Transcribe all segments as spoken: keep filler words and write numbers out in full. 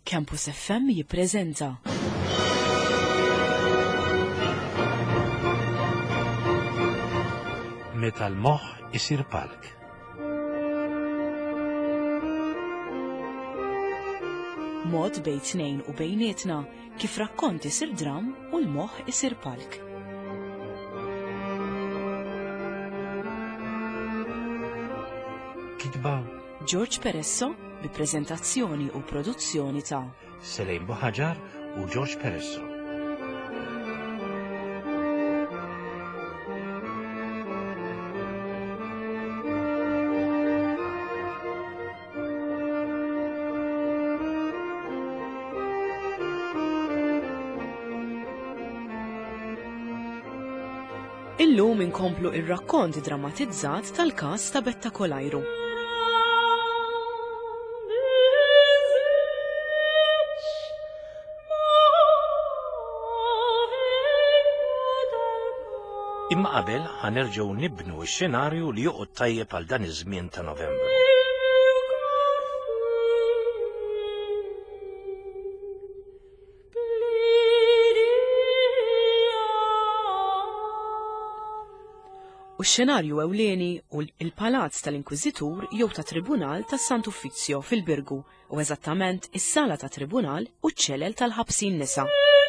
Campus F M jippreżenta. Meta l-moħħ isir palk. Mod bejn tnejn u bejnietna kif rakkont isir dram u l-moħħ isir palk. Kitba George Peresso bi preżentazzjoni u produzzjoni ta' Selejn Boħaġar u George Peresso. Illum inkomplu ir-rakkont drammatizzat tal-każ ta' Betta Kolajru. Imma qabel ħanerġgħu nibnu x-xenarju li joqgħod tajjeb għal dan iż-żmien ta' Novembru. U x-xenarju ewlieni u l-Palazz tal-Inkwiżitur jew ta' Tribunal tas Sant Uffizio fil-Birgu u eżattament is-Sala ta' Tribunal u ċ-ċelel tal-ħabsin nisa.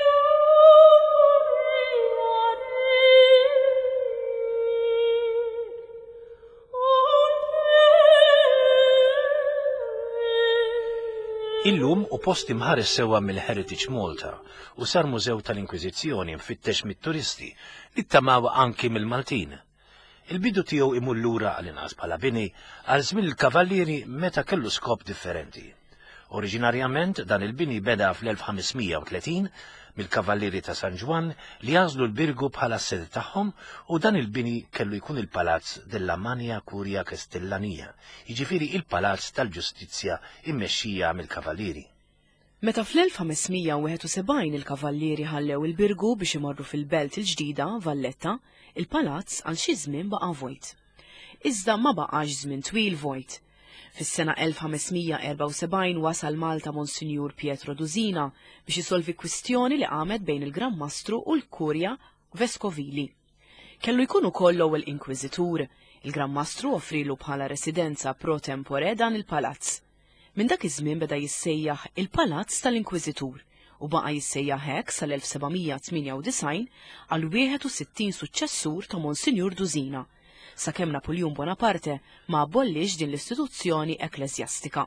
Illum u post imħares sewwa mill-Heritage Malta u sar mużew tal-Inkwiżizzjoni mfittex mit-turisti li ttamaw anki mill-Maltin. Il-bidu tiegħu imur lura għal-inqas bħala bini għal żmien il-kavallieri meta kellu skop differenti. Oriġinarjament dan il-bini beda fl-elf ħamesmija u tletin mill-kavallieri ta' San Ġwan li jażlu l-Birgu bħala s-sede tagħhom u dan il-bini kellu jkun il-Palazz della Mania Curia Castellanija, jiġifieri il-Palazz tal-Ġustizzja immexxija mill-kavallieri. Meta fl-elf ħamesmija u wieħed u sebgħin il-kavallieri ħallew il-Birgu biex imorru fil-Belt il-ġdida Valletta, il-palazz għal xi żmien baqa' vojt. Iżda ma baqax żmien twil vojt. Fis-sena elf ħamesmija u erba' u sebgħin wasal Malta Monsinjur Pietro Duzina biex isolvi kwistjoni li qamet bejn il-Gran Mastru u l-Kurja Vescovili. Kellu jkun ukoll l-ewwel Inkwiżitur, il-Gran Mastru offrilu bħala residenza pro tempore dan il-palazz. Minn dak iż-żmien beda jissejjaħ il-Palazz tal-Inkwiżitur u baqa' jissejjaħ hekk sal-elf sebgħmija tminja u disgħin għal wieħed u sittin suċċessur ta' Monsinjur Duzina, sakemm Napoleon Bonaparte ma abollix din l-istituzzjoni ekklesjastika.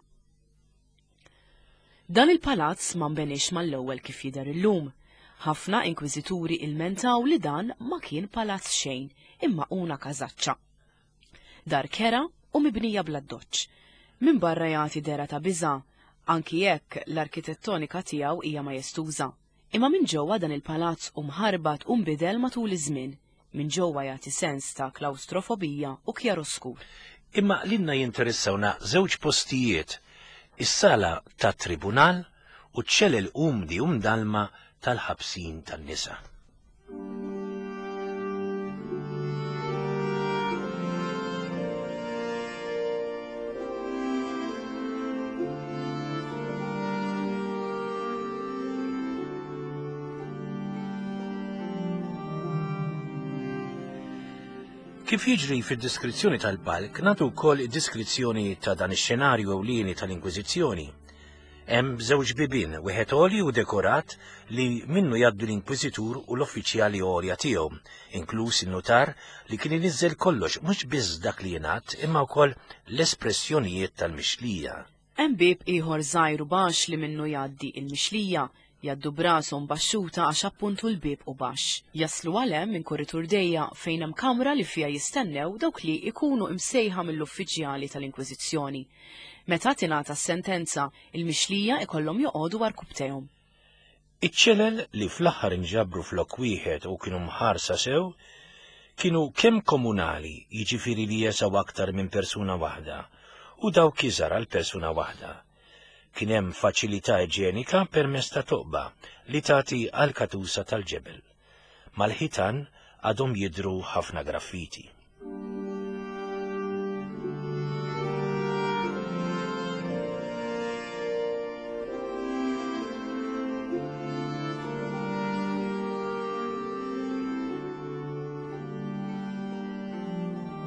Dan il-palazz ma nbenix mal-ewwel kif jidher illum. Ħafna inkwiżituri ilmentaw li dan ma kien palazz xejn, imma una każaċċa. Dar kera u mibnija bla doċċ. Min barra jagħti dera ta' biża', anki jekk l-arkitettonika tiegħu hija majestuża. Imma minn ġewwa dan il-palazz u mħarbat u nbidel matul iż-żmien. Minn ġewwa jagħti sens ta' klaustrofobija u kjaroskur. Imma lilna jinteressawna żewġ postijiet, is-Sala tat Tribunal u ċ-ċelel umdi u mdalma tal-ħabsin tan-nisa. Kif jiġri fid-diskrizzjoni tal-palk, nagħtu wkoll id-diskrizzjoni ta' dan ix-xenarju ewlieni tal-Inkwiżizzjoni. Hemm żewġ bibien, wieħed għoli u dekorat li minnu jgħaddu l-Inkwiżitur u l-uffiċjali għolja tiegħu, inkluż in-notar li kien iniżżel kollox mhux biss dak li jingħad imma wkoll l-espressjonijiet tal-mixlija. Hemm bib ieħor żgħir u baxx li minnu jgħaddi l-mixlija. Jaddu brashom baxxuta għax appuntu l-bib u baxx. Jaslu għalem minn korritur dejja fejn hemm kamra li fija jistennew dawk li ikunu imsejħa mill-uffiċjali tal-Inkwiżizzjoni. Meta tingħata s-sentenza, il-mixlija ikollhom joqogħdu warkubtejhom. Iċ-ċelel li fl-aħħar inġabru flok wieħed u kienu mħarsa sew, kienu kemm komunali, jiġifieri li jesaw aktar minn persuna waħda, u dawk iżgħar għal persuna waħda. Kien hemm faċilità iġjenika permezz ta' toqba li tagħti għal katusa tal-ġebel. Mal-ħitan għadhom jidhru ħafna graffiti.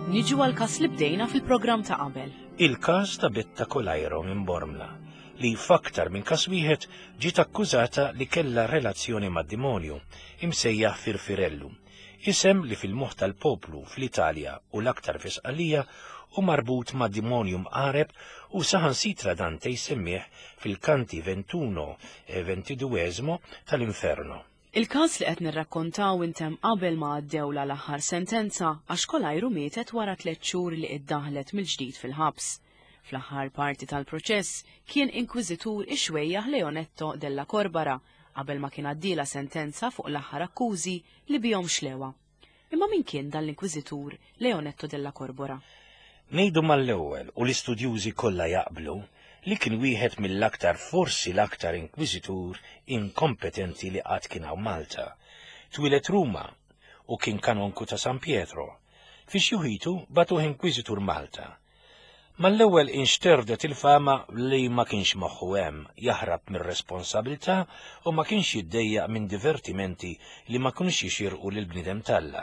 Niġu għal-każ li bdejna fil-programm ta' qabel. Il-każ ta' Betta Kolajro minn Bormla li f'aktar minn każ wieħed ġiet akkużata li kellha relazzjoni mad-dimonju imsejjaħ Firfirellu, isem li fil-moħħ tal-poplu fl-Italja u l-aktar fisqalija u marbut mad-dimonju mqareb u saħansitra Dante jsemmih fil-kanti ventuno e ventiduesimo tal-Inferno. Il-każ li qed nirrakkontaw intemm qabel ma għaddewla l-aħħar sentenza għax Kolajru mietet wara tliet xhur li iddaħlet mill-ġdid fil-ħabs. Fl-aħħar parti tal-proċess kien inkwiżitur ixwejjaħ Leonetto della Corbara qabel ma kien għaddiela sentenza fuq l-aħħar akkużi li bihom xlewa. Imma min kien dan l-inkwiżitur Leonetto della Corbara? Ngħidu mal-ewwel u l-istudjużi kollha jaqblu li kien wieħed mill-aktar forsi l-aktar inkwiżitur inkompetenti li qatt kien hawn Malta. Twilet Ruma u kien kanonku ta' San Pietro. Fi xjuħitu batuh inkwiżitur Malta. Mal-ewwel inxterdet il-fama li ma kienx moħħu hemm jaħrab mir-responsabilità u ma kienx jiddejjaq minn divertimenti li ma kienx jixirqu lil bniedem Talla.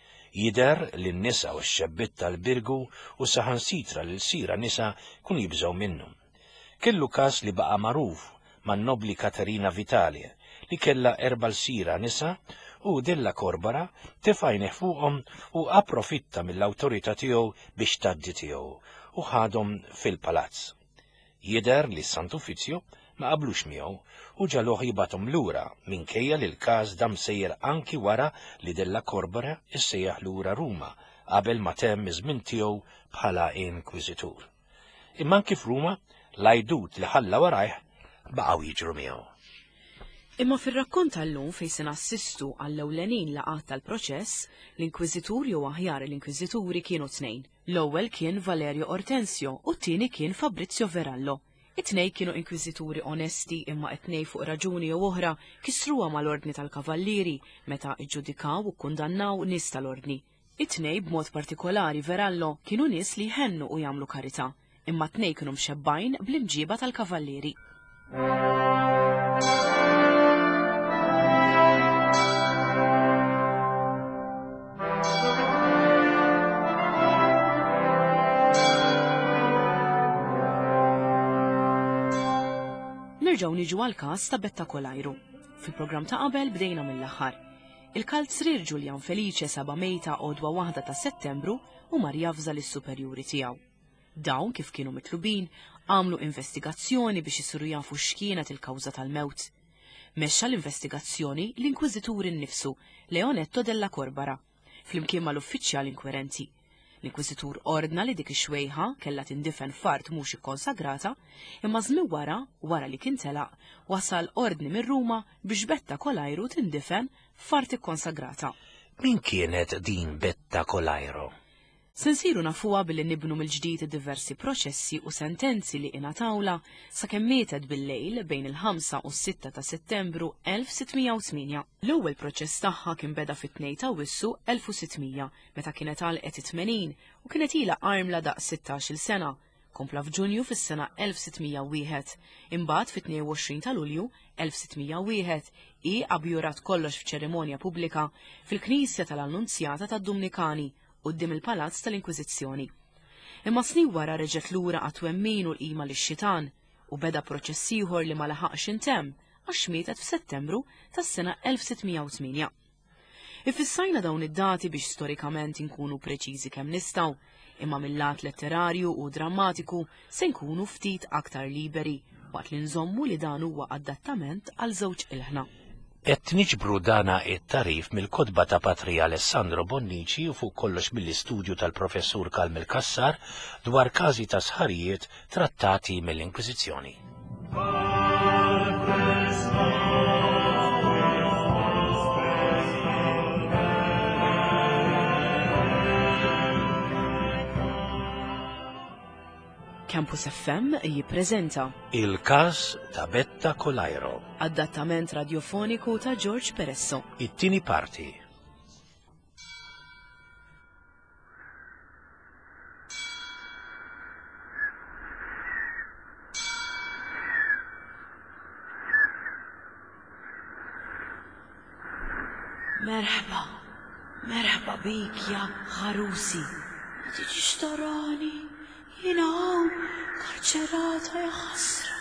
Jider li n-nisa u x-xebbit tal-birgu u saħansitra lil sira nisa kun jibżgħu minnu. Kellu każ li baqa' magħruf man-nobli Katerina Vitali li kellha erba' sira nisa u Della Corbara tefajneħ fuqhom u approfitta mill-awtorità tiegħu biex tgħaddi tiegħu u ħadhom fil-palazz. Jider li s-Sant'Uffiċċju ma qablux miegħu u ġaluh jibathom lura minkejja li l-każ dam sejjer anki wara li Della Corbara issejjaħ lura Ruma qabel ma temm iż-żmien tiegħu bħala inkwiżitur. Imma anki f'Ruma l-għajdut li ħalla warajh baqgħu jiġru miegħu. Imma fir-rakkont tal-lum fejn se nassistu għall-ewlenin laqgħat tal-proċess, l-inkwiżituri u aħjar l-inkwiżituri kienu tnejn. L-ewwel kien Valerio Ortensio u t-tieni kien Fabrizio Verallo. It-tnej kienu inkwiżituri onesti imma it-tnej fuq raġuni u oħra kisruha mal-Ordni tal-Kavallieri meta iġġudikaw u kundannaw nies tal-Ordni. It-tnej b'mod partikolari Verallo kienu nies li jħennu u jagħmlu karità, imma t-tnej kienu mxebbajn bl-imġiba tal-Kavallieri. Nerġgħu niġu għall-każ ta' Betta Kolajru. Fil-programm ta' qabel bdejna mill-aħħar. Il-kalzrier Ġuljan Felice saba' mejta għodwa waħda ta' Settembru u mar jafża lis-superjuri tiegħu. Dawn kif kienu mitlubin għamlu investigazzjoni biex isiru jafu x'kienet il-kawża tal-mewt. Mexxa l-investigazzjoni l-inkwiżitur innifsu Leonetto della Corbara flimkien mal-uffiċjal inkwerenti. L-inkwiżitur ordna li dik ix-xwejħa kellha tindifen f'art mhux ikkonsagrata, imma żmien wara, wara li kien telaq, wasal ordni mir Ruma biex Betta Kolajru tindifen f'art ikkonsagrata. Min kienet din Betta Kolajro? Sensiru nafuha billi nibnu mill-ġdid diversi proċessi u sentenzi li ingħatawla sakemm mietet bil-lejl bejn il-ħamsa u s-sitta ta' Settembru elf sittmija u tminja. L-ewwel proċess tagħha kien beda fit-tnejn ta' Wissu elf u sittmija meta kienet għalqet it-tmenin u kienet ilha armla daqs sittax-il sena. Kompla f'Ġunju fis-sena elf sittmija u wieħed. Imbagħad fit-tnejn u għoxrin ta' Lulju elf sittmija u wieħed hi abjurat kollox f'ċerimonja pubblika fil-Knisja tal-Annunzjata tad-Dumnikani quddiem il-Palazz tal-Inkwiżizzjoni. Imma snin wara reġgħet lura għat-twemmin u l-qima lix-xitan u beda proċess ieħor li ma laħaqx intemm għax mietet f'Settembru tas-sena elf sittmija u tminja. Ifissajna dawn id-dati biex storikament inkunu preċiżi kemm nistgħu, imma mill-lat letterarju u drammatiku se nkunu ftit aktar liberi waqt li nżommu li dan huwa adattament għal żewġ ilħna. Et niġbru dana it-tarif mill-kodba ta' Patrija Alessandro Bonnici u fuq kollox mill-istudju tal-professur Kalmel Kassar dwar każi ta' sħarijiet trattati mill-Inkwiżizzjoni. Campus F M jippreżenta Il-każ ta' Betta Kolajro. Adattament radiofoniku ta' George Peresso. It-tieni parti. Merħba, merħba bik ja ħarusi. tiġix tarani, jiena hawn karċerata ja ħasra.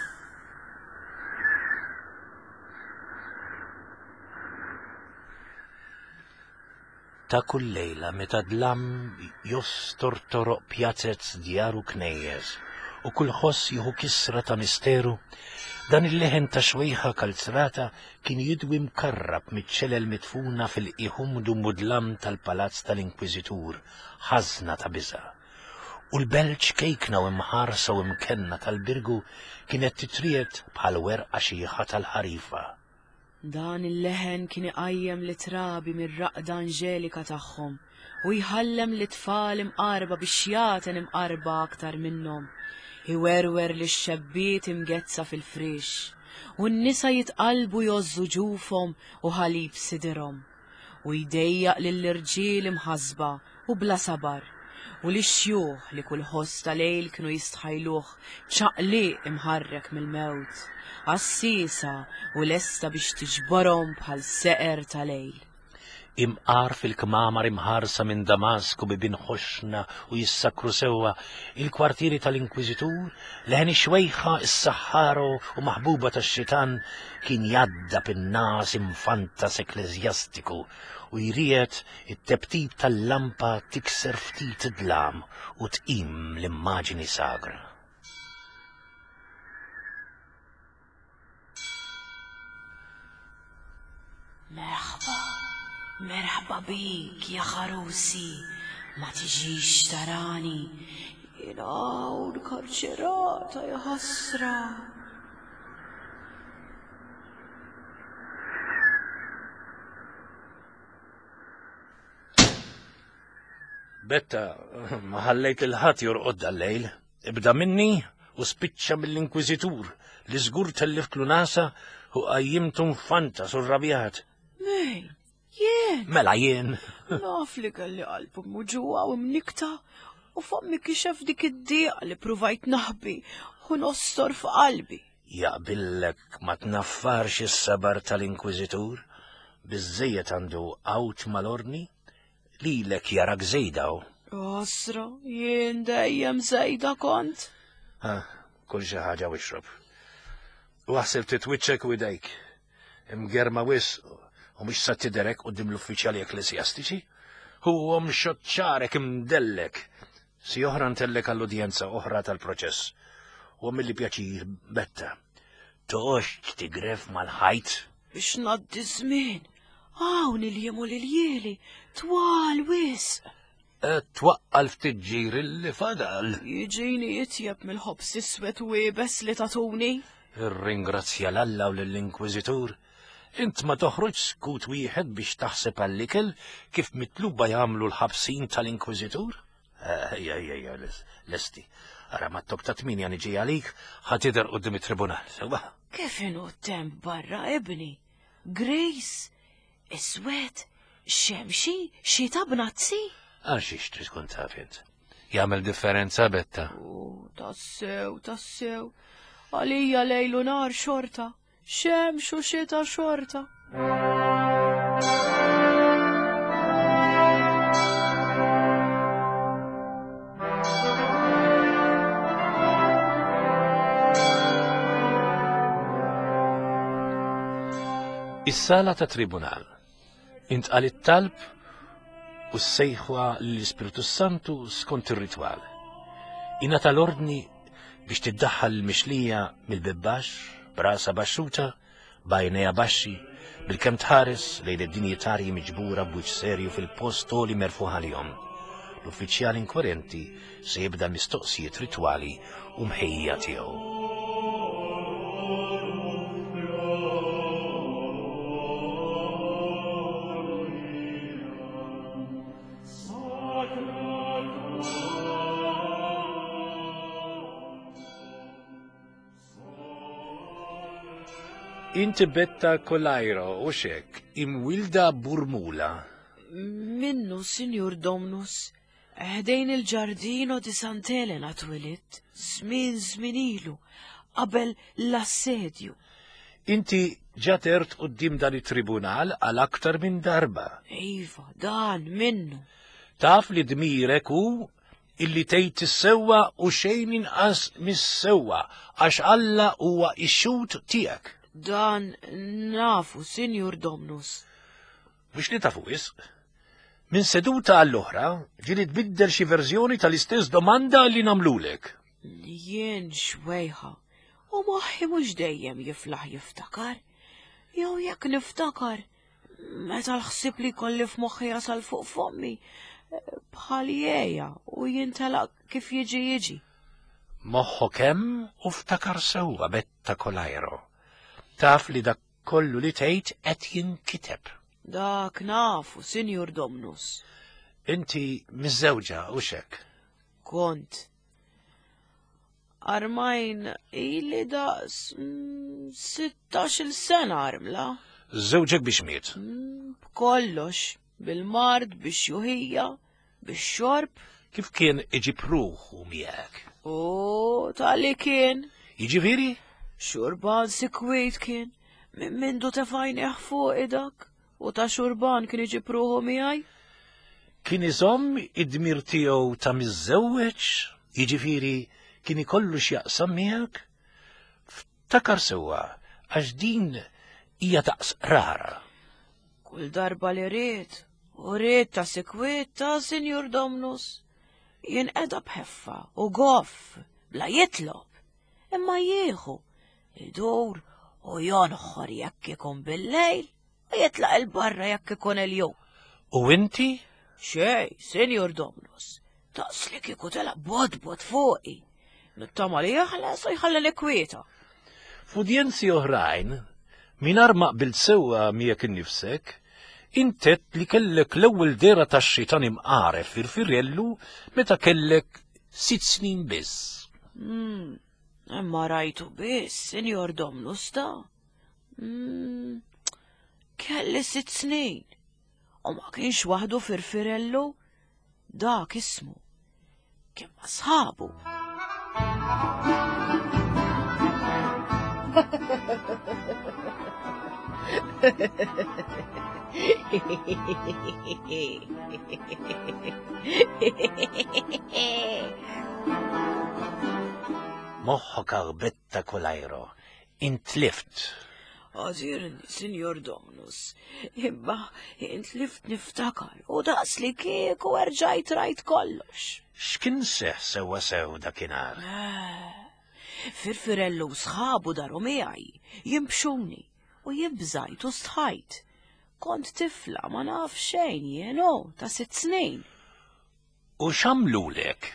Ta' kull lejla meta dlam jostor toroq pjazzezz djaru knejjes u kull ħoss jieħu kisra ta' misteru, dan il-leħen ta' xwejħa kalzrata kien jidwi mkarrab miċ-ċelel mitfuna fil-qiħumdu mudlam tal-palazz tal-Inkwiżitur, ħażna ta' biża'. U l-belġ kejkna u imħarsa u imkenna tal-birgu kienet titriet bħal werqa xieħa tal-ħarifa. Dan il-leħen kien iqajjem li trabi mir-raqda Anġelika tagħhom u jħallem li tfal imqarba biex jaten imqarba aktar minnhom. Iwerwer li x-xebbiet imgezza fil-frix u n-nisa jitqalbu jozzu ġufhom u ħalib sidirhom u jdejjaq lill-irġiel imħasba u bla sabar u li xjuħ li kull ħoss ta' lejl kienu jistħajluh ċaqliq imħarrek mill-mewt, assisa u lesta biex tiġborhom bħal seqer ta' lejl. Imqar fil-kmamar imħarsa minn Damasku bibin ħoxna u jissakru sewwa il-kwartieri tal-Inkwiżitur, leħen xwejħa is-Saħħaro u maħbuba tax-xitan kien jadda bin-nas infantas ekleżjastiku u jriet it-tebtib tal-lampa tikser ftit dlam u tqim l-immaġini sagra. Merħba, merħba bik ja ħarusi, ma tiġix tarani, jiena hawn karċerata ja ħasra. Betta, ma ħallejt il-ħadd jorqod dal-lejl, ibda minni u spiċċa mill-Inkwiżitur li żgur tellifklu nasa u qajjimtu mfanta surrabjat. Min, jien. Mela jien. Naf li kelli qalbu mmuġuwa u mnikta u fammi kixef dik id-dieqa li pruvajt naħbi u nostor f'qalbi. Jaqbillek ma tnaffarx is-sabar tal-Inkwiżitur, biżżejjed għandu għawt mal-orni, lilek jarak żejdaw. Osra, jien dejjem żejda kont. Ha, kull xi ħaġa wixrob. U ħseb titwiċċek u idejk, imgerma wis u mhux sa tiderek quddiem l-uffiċjali ekklesjastiċi, huhom xoċċarek imdellek. Si oħra ntellek għall-udjenza oħra tal-proċess. U milli pjaċir Betta, toħx tigref mal-ħajt. Biex naddi żmien, hawn il-jiem u l-jieli, twal wisq. Twaqqal ftit ġiri li fadal. Jiġini jitjeb mill-ħobs iswed u wiebes li tatuni. Irringrazzja l-Alla u l-Inkwiżitur. Int ma toħroġ skut wieħed biex taħseb għall-ikel kif mitluba jagħmlu l-ħabsin tal-Inkwiżitur? Ejja, ejja, lesti. Ara ma t-tok ta' tminja niġi għalik ħatider qudiem it-tribunal. Sewa. Kif inhu temp barra ibni? Grace, iswed, xemxi, xita bnazzi? Għal xiex trid tkun taf int. Jagħmel differenza Betta. U tassew, tassew. Għalija lejlu nar xorta, xemx u xita xorta. Is-sala ta' tribunal intqal it-talb u s-sejħwa l-Ispiritu Santu skont ir-ritwal. Ingħata l-ordni biex tiddaħħal l-mixlija mill-bibbax, brasa baxxuta, bajnejha baxxi, bil-kemm tħares lejn id-dinjitarji miġbura b'wiċċ serju fil-postoli merfuħ għalihom. L-uffiċjal inkwirenti se jibda l-mistoqsijiet ritwali u mħejja tiegħu. Inti Betta Kolajro, u xek, imwilda Burmula. Minnu, Sinjur Domnus, ħdejn il-ġardino di Sant'Elena twilit, żmien żminilu, qabel l-assedju. Inti ġatert qudiem dan it-tribunal għal aktar minn darba. Iva, dan minnu. Taf li dmirek u illi tgħid is-sewwa u xejn inqas mis-sewwa għax Alla huwa x-xut tiegħek. Dan nafu, Sinjur Domnus. Biex li tafu wisq, minn seduta għall-oħra ġieli tbiddel xi verżjoni tal-istess domanda li nagħmlulek. Jien xwejħa, u moħħi mhux dejjem jiflaħ jiftakar. Jew jekk niftakar, meta l-ħsieb li kolli f'moħħi jasal fuq fommi, bħal jgħeja u jintelaq kif jiġi jiġi. Moħħok hemm u ftakar sewwa Betta Kolajro. Taf li dak kollu li tgħid qed jinkiteb. Dak nafu, Sinjur Domnus. Inti miż-żewġa u xek? Kont. Armajn ili daqs sittax-il sena armla. Żewġek biex miet? B'kollox, bil-mard, bix-xuħija, bix-xorb. Kif kien iġib ruħu miegħek? U tali kien. Jiġifieri? Xurban sikwejt kien, minn mindu tefajneħ fuq idak, u ta' xurban kien iġib ruħu miegħi. Kien iżomm id-dmir tiegħu ta' miż-żewweġ, jiġifieri kien ikollu x'jaqsam miegħek? Ftakar sewwa għax din hija daqs rara. Kull darba li rrid, u rrid ta' sikwiet ta' Sinjur Domnus, jien qiegħda bħeffa u goff bla jitlob, imma jieħu idur u jonħor jekk ikun bil-lejl u jitlaq il-barra jekk ikun il-jum. U inti? Xej, Sinjur Domnus, taqs li kieku telaq bodbod fuqi. Nittama li jaħles u jħallini kwieta. F'udjenzi oħrajn, mingħajr ma qbilt sewwa miegħek innifsek, intet li kellek l-ewwel dera tax-xitan imqaref firfirellu meta kellek sitt snin biss. Mm. Imma rajtu biss, Sinjor Domnus ta' mm, kelli sitt snin, u ma kienx waħdu firfirellu, dak ismu, kien ma sħabu. Moħħok Betta Kolajro, intlift. Għazirni, Sinjor Domnus, imma intlift niftakar u daqs li kieku erġajt rajt kollox. X'kien seħ sewwa sew dakinhar? Firfirellu sħabu daru miegħi, jimbxuni u jibżajt u stħajt. Kont tifla ma naf xejn jienu ta' sitt snin. U x'għamlulek?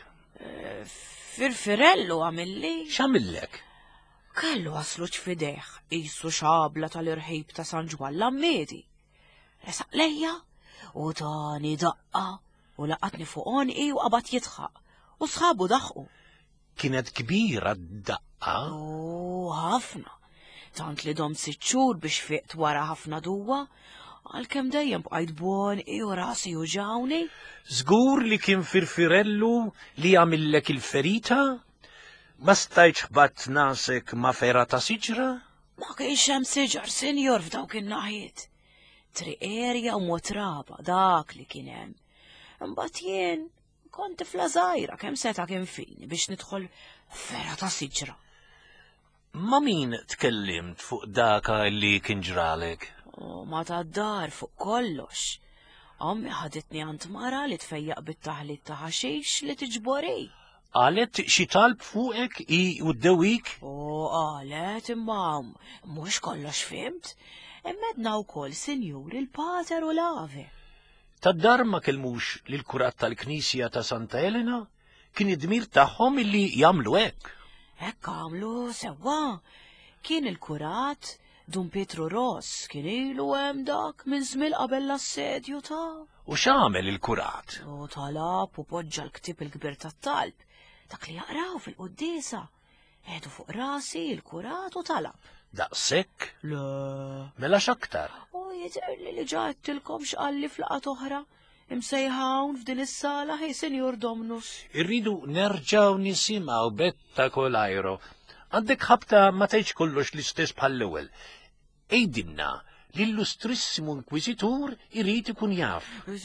Firfirellu għamilli? X'għamillek? Kellu għaslu ċfideħ, jissu xabla tal-irħib ta' San Ġwan l-Ammedi. Resaq lejja u tani daqqa u laqatni fuq onqi u qabat jitħaq u sħabu daħqu. Kienet kbira d-daqqa? U ħafna. Tant li dom sitxur biex fiqt wara ħafna duwa, għal-kem dejjem bqajt bonqi u rasi u ġawni. Żgur li kien firfirellu li għamillek il-ferita? Ma stajċ ħbatt nasek ma fera ta' siġra? Ma kienx hemm siġar, Sinjor, f'dawk in-naħiet. Triqerja u motraba, dak li kien hemm. Imbagħad jien kont tifla żgħira kemm seta' kien fini biex nidħol fera ta' siġra. Ma min tkellimt fuq daka li kien ġralek? Ma ta' dar fuq kollox. Ommi ħaditni għand mara li tfejjaq bit-taħlit ta' ħaxix li tiġbori. Qalet xi talb fuqek i u d-dewik? U qalet imma mhux kollox fimt. Immedna wkoll Sinjur il-Pater u l-Ave. Tad-dar ma kelmux lil kurat tal-Knisja ta' Santa Elena? Kien id-dmir tagħhom illi jagħmlu hekk. Hekk għamlu sewwa. Kien il-kurat Dun Pietro Ross kien ilu hemm dak minn żmien qabel l-assedju ta'. U x'għamel il-kurat? U talab u poġġa l-ktib il-kbir tat-talb. Dak li jaqraw fil-qudiesa. Edu fuq rasi il-kurat u talab. Daqshekk? Le. Mela x'aktar? U jidher li li ġattilkom x'qalli f'laqgħat oħra. Imsejħawn f'din is-sala ħej Sinjur Domnus. Irridu nerġgħu nisimgħu Betta Kolajro. Għandek ħabta ma tgħidx kollox l-istess bħall-ewwel. Ejdinna l-illustrissimu inkwiżitur irid ikun jaf.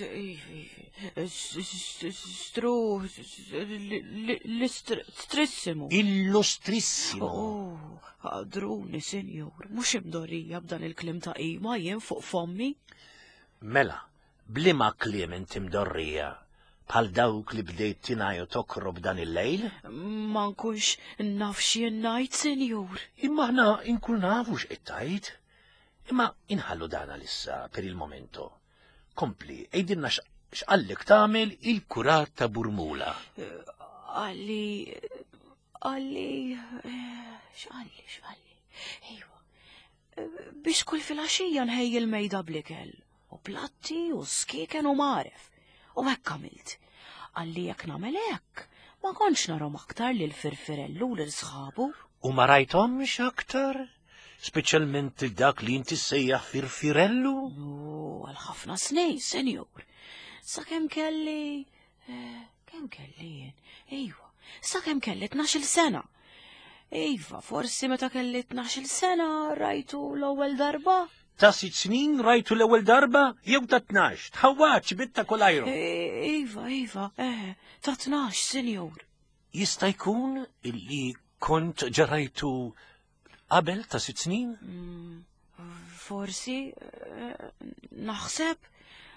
Stru, l-istrissimu. Illustrissimu. Oh, għadruni, senjur, mux imdorrija b'dan il-klim ta' ima jien fuq fommi? Mela, blima kliem inti mdorrija, bħal dawk li bdejt tinaju tokrob dan il-lejl? Ma nkunx naf x'jien ngħid, senjur. Imma aħna inkun nafu x'qed tgħid. Imma inħallu dana lissa per il-momento. Kompli, ejdinna x'qallek tagħmel il-kurat ta' Burmula. Għalli, għalli, x'għalli, x'għalli, ejwa, biex kull fil-għaxija nħejji l-mejda blikel, u platti, u skiken u maref, u hekk għamilt. Għalli jekk nagħmel hekk, ma kontx narhom aktar lil Firfirellu u lil sħabu. U ma rajthomx aktar? Speċjalment dak li inti sejjaħ Firfirellu? No, għal ħafna snin, senjur. Sa kemm kelli, kemm kelli jien, ejwa, sa kemm kelli tnax-il sena. Ejva, forsi meta kelli tnax-il sena rajtu l-ewwel darba. Ta' sitt snin rajtu l-ewwel darba jew ta' tnax, tħawwaċ bitta kolajru. Ejva, ejva, eh, ta' tnax, senjur. Jista' jkun illi kont ġarajtu qabel ta' sitt snin? Forsi, naħseb,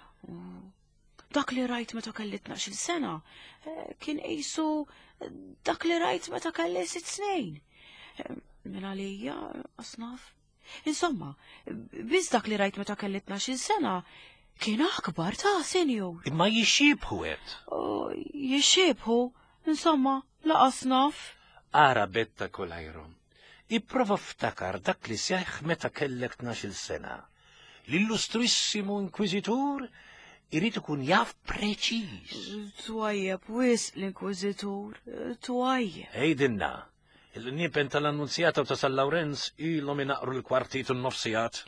dak li rajt meta kelli tnax-il sena kien qisu dak li rajt meta kelli sitt snin. Min għalija, asnaf. Insomma, biz dak li rajt meta kelli tnax-il sena kien akbar ta' senjur. Imma jixxibħu għed. Jixxibħu, insomma, laqas naf. Ara betta kolajru. Ipprova ftakar dak li seħħ meta kellek tnax-il sena. L-illustrissimu inkwiżitur irid ikun jaf preċiż. Twajjeb wis l-inkwiżitur, twajjeb. Ejdinna, il-niepen tal-annunzjata u ta' San Lawrenz ilhom inaqru l-kwartit u n-nofsijat.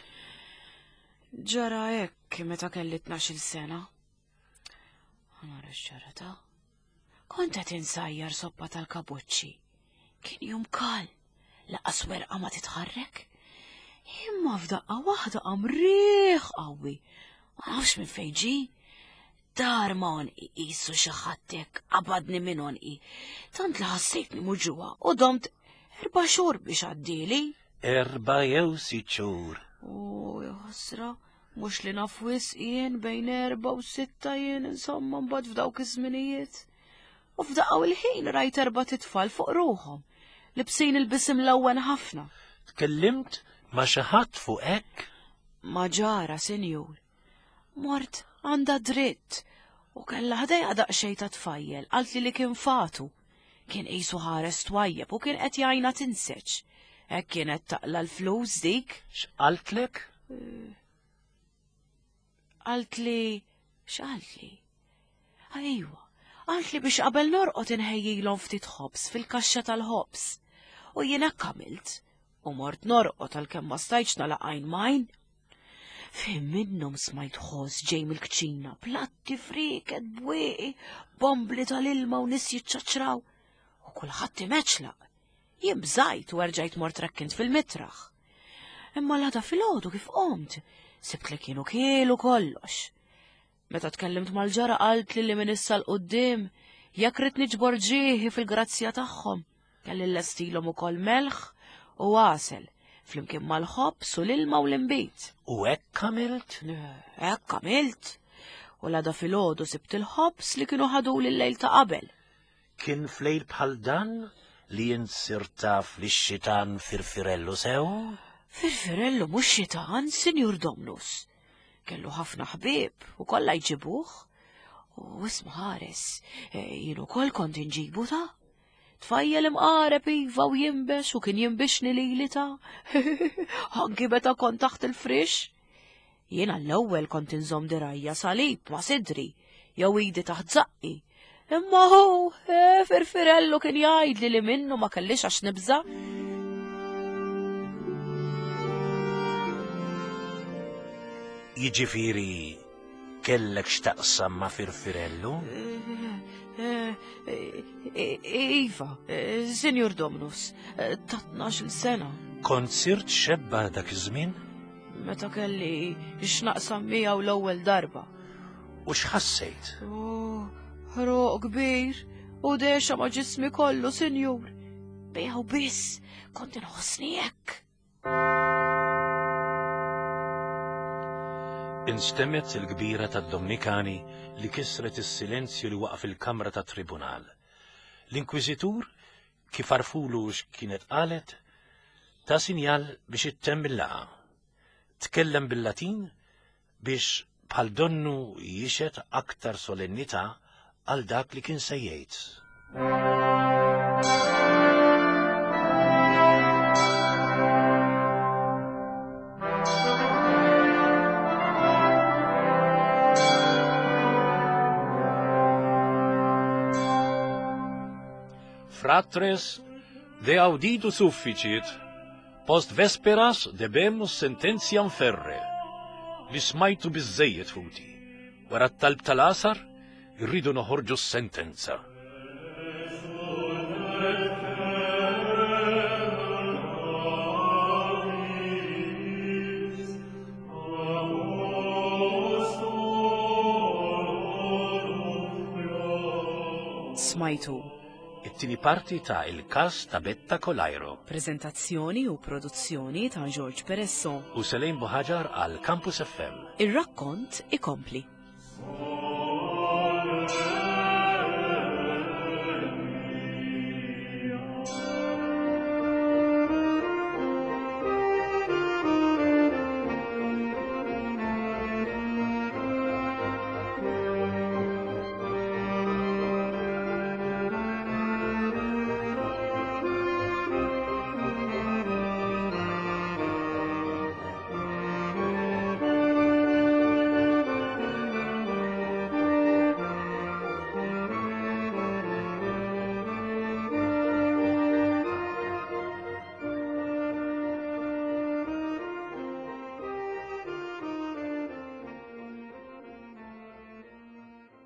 Ġara hekk meta kelli tnax-il sena. Ħanara x'ġara ta'. Kont qed insajjar soppa tal-kabuċċi. Kien jum kal, laqas werqa ma titħarrek. Imma f'daqqa waħda qam riħ qawwi. Ma nafx minn fejn ġie. Dar ma qisu xi ħadd qabadni minn onqi. Tant li ħassejtni muġuha u domt erba' xhur biex għaddieli. Erba' jew sitt xhur. Oh, ħasra, mhux li naf wisq jien bejn erba' u sitta jien insomma mbagħad f'dawk iż-żminijiet. U f'daqqa il-ħin rajt erba' titfal fuq ruħhom, libsin il-bisim l-ewwen ħafna. Tkellimt ma' xi ħadd fuq hekk? Ma ġara, senjur. Mort għandha dritt u kellha ħdejqa daqsxejn ta' tfajjel, qalt li li kien fatu. Kien qisu ħares twajjeb u kien qed jgħinha tinseċ. Hekk kienet taqla l-flus dik. X'qaltlek? Qalt li x'qalt li? Ajwa, qalt li biex qabel norqod inħejjilhom ftit ħobs fil-kaxxa tal-ħobs. U jien hekk għamilt. U mort norqod għalkemm ma stajtx nagħlaq għajn majn. Fim minnhom smajt ħoss ġej mill-kċina, platti friket, bwieqi, bombli tal-ilma u nies jiċċaċraw. U kulħadd imeċlaq. Jien bżajt u erġajt mort rekkint fil-mitraħ. Imma l-għada fil-ħodu kif qomt, sibt li kienu kielu kollox. Meta tkellimt mal-ġara qalt li li minn issa l-qoddim, jekk rid niġbor ġieħi fil-grazzja tagħhom. Kelli l-estilhom ukoll melħ u għasel. Flimkien mal-ħobs u l-ilma u l-imbit. U hekk għamilt? Hekk għamilt. U l-għada fil-ħodu sibt il-ħobs li kienu ħadu l-lejl ta' qabel. Kien flejl bħal dan li jinsir taf li x-xitan Firfirellu sew? Firfirellu mhux xitan, Sinjur Domnus. Kellu ħafna ħbieb u kollha jġibuh. U isma' ħares, jien ukoll kont inġibu ta'. Tfajjel imqareb iva u jimbex u kien jimbexni lili ta'. Anki meta kont taħt il-frix. Jiena l-ewwel kont inżomm dirajja salib ma' sidri, jew idi taħt zaqqi. Imma hu, Firfirellu kien jgħidli li minnu ma kellix għax nibża'. Jiġifieri kellek x'taqsam ma' Firfirellu? Iva, Sinjur Domnus, ta' tnax-il sena. Kont sirt xebba dak iż-żmien? meta kelli x'naqsam miegħu l-ewwel darba. U x'ħassejt? Oh, ħroq kbir u dexa ma' ġismi kollu, sinjur. Bejgħu biss kont inħossni hekk. Instemet il-kbira tad-Dominikani li kisret is-silenzju li waqaf il-kamra tat-tribunal. L-inkwiżitur kif arfulu x'kienet qalet ta' sinjal biex ittemm il-laqa. Tkellem bil-Latin biex bħal donnu jixet aktar solennità għal dak li kien se jgħid. Fratres, de auditu sufficit, post vesperas debemus sententiam ferre. Li smajtu bizzejiet futi, wara t-talb tal-asar, irridu noħorġu s-sentenza. Smajtu. It-tieni parti ta' il-każ ta' Betta Kolajro. Prezentazzjoni u produzzjoni ta' George Peresso. U Selejn Buħaġar għal Campus F M. Ir-rakkont ikompli.